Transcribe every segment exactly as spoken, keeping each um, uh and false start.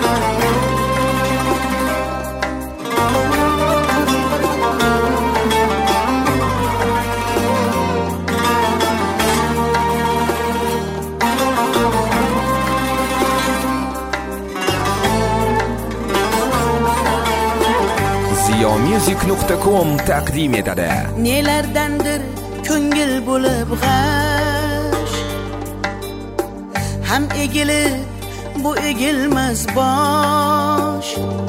music nuqta com taqdim etadi. Nelardandir ko'ngil bo'lib g'ash, ham egilib bu egilmas bosh.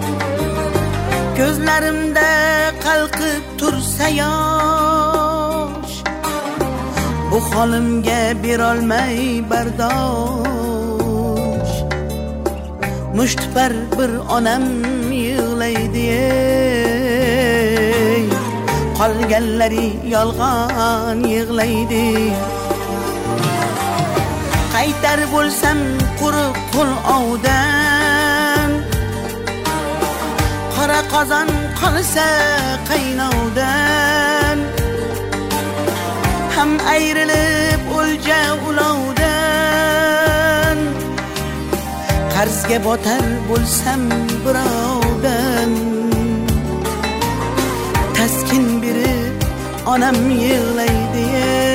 Ko'zlarimda qalqib tursa yosh, bu holimga berolmay bardosh. Mushtpar bir onam yig'laydi, qolganlari yolg'on yig'laydi. Qaytar bo'lsam quruq qo'l ovdan, qora qozon qolsa qaynovdan. Ham ayrilib o'lja ulovdan, qarzga botar bo'lsam birovdan. Taskin berib onam yig'laydi,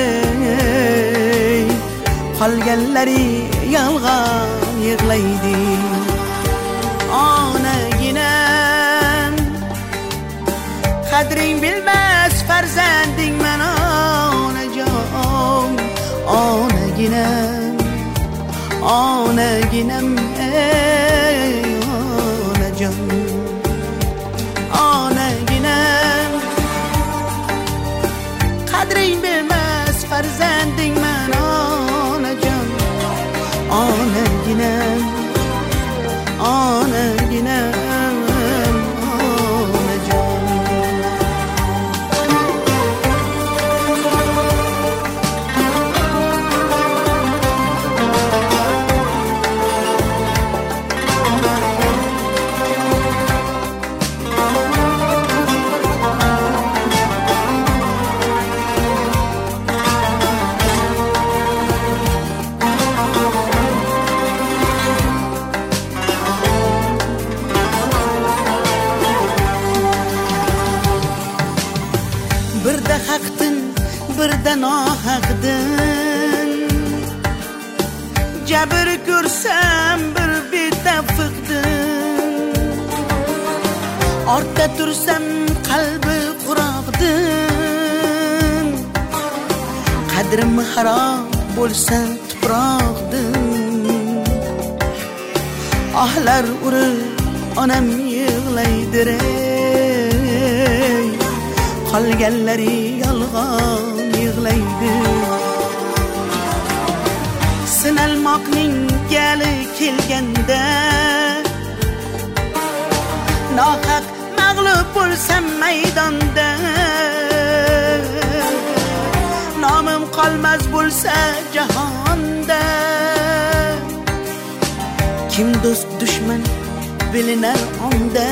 qolganlari yolg'on yig'laydi. Onaginam, qadring bilmas farzanding men onajon. Onaginam, onaginam ey onajon. Onaginam, qadring bilmas farzanding men onajon. Onaginam, onaginam onajon. Birda haqdin, birda nohaqdin. Jabr ko'rsam bir betafiqdin. Ortda tursam qalbi quroqdin. Qadrim harob bo'lsa tuproqdin. Ahlar urib onam yig'laydir, qolganlari yolg'on yig'laydi. Sinalmoqning gali kelganda, nohaq mag'lub bo'lsam maydonda. Nomim qolmas bo'lsa jahonda, kim do'st dushman bilinar onda.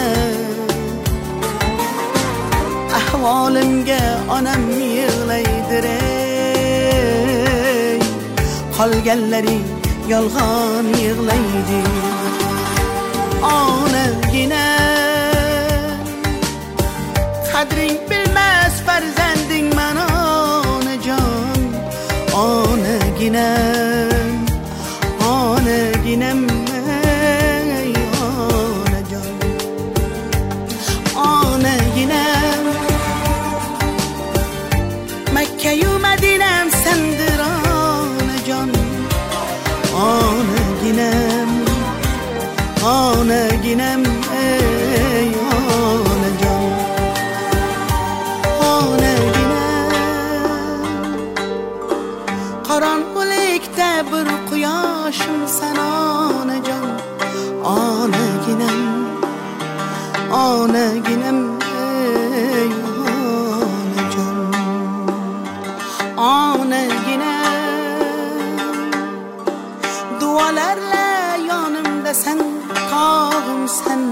Ahvolimga onam yig'laydir, qolganlari yolg'on yig'laydi. Onaginam, qadring bilmas farzanding men onajon. Onaginam, onaginam ey onajon. Onaginam, Makka-yu Madinam sendir onajon. Onaginam, onaginam ey onajon. Onaginam, qorong'ulikda bir quyoshimsan onajon. Onaginam, onaginam ey onajon. Onaginam, duolarla yonimdasan, qog'imsan.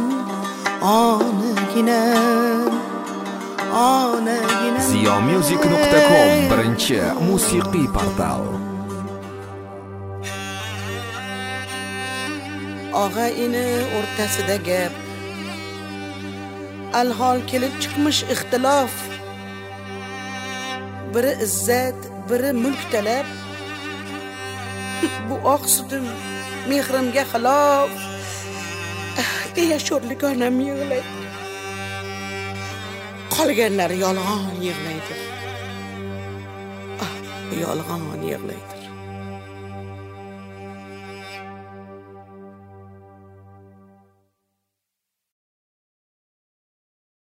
Onaginam, onaginam. ziyo music nuqta com birinchi musiqiy portal. og'a ini o'rtasida gap. Alhol kelib chiqmish ixtilof. Biri izzat, biri mulk talab. Bu oq sutim mehrimga xilof. Deya sho'rlik onam yig'laydi. Qolganlar yolg'on yig'laydi. Ah, yolg'on yig'laydi.